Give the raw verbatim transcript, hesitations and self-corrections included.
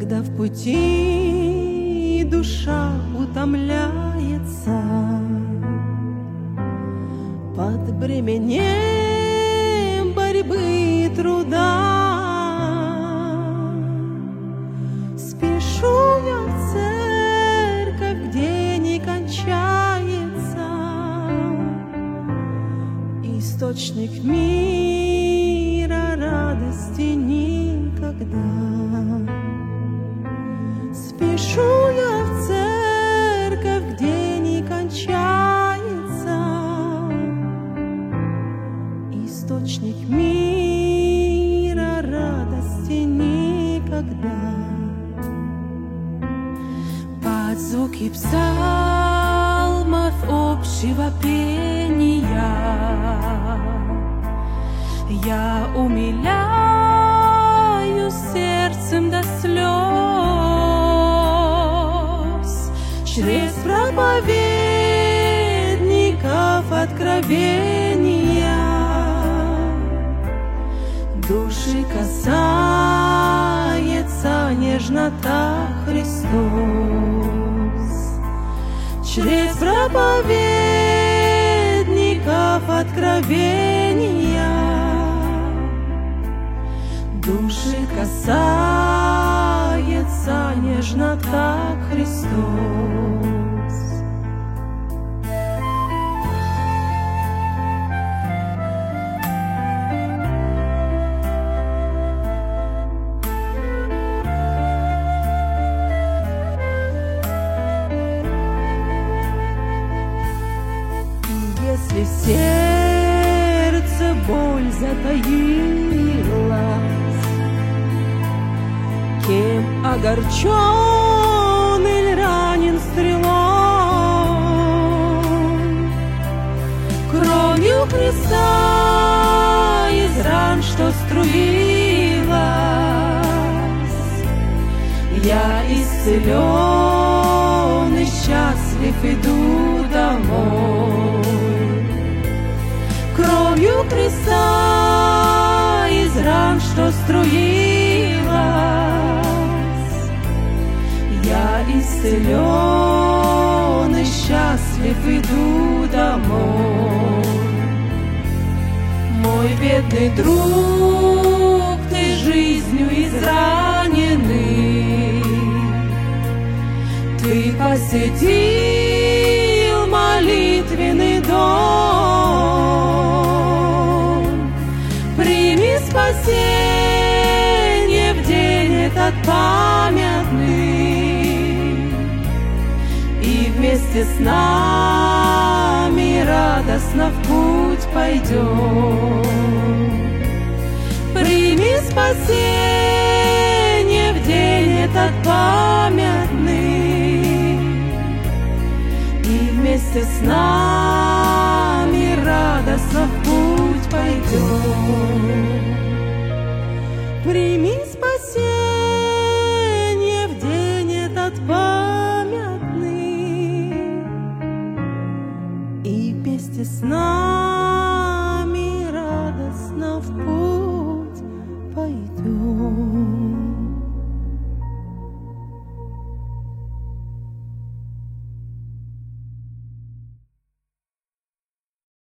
когда в пути душа утомляется под бременем борьбы и труда. Спешу я в церковь, где не кончается источник мира, радости никогда. Спешу я в церковь, где не кончается источник мира, радости никогда. Под звуки псалмов общего пения я умиляюсь сердцем до слез, через проповедников откровения души касается нежно так Христос. Через проповедников откровения души касается нежно так Христос. Если в сердце боль затаилась, кем огорчен или ранен стрелой, кровью Христа из ран, что струилась, я исцелен и счастлив иду домой. Кровью Христа из ран, что струилась, я исцелен и счастлив иду домой. Мой бедный друг, ты жизнью израненный, ты посетил молитвенный дом. Прими спасение в день этот памятный, и вместе с нами радостно в путь пойдем. Прими спасение в день этот памятный, и вместе с нами радостно в путь пойдем. Прими спасение в день этот памятный, и вместе с нами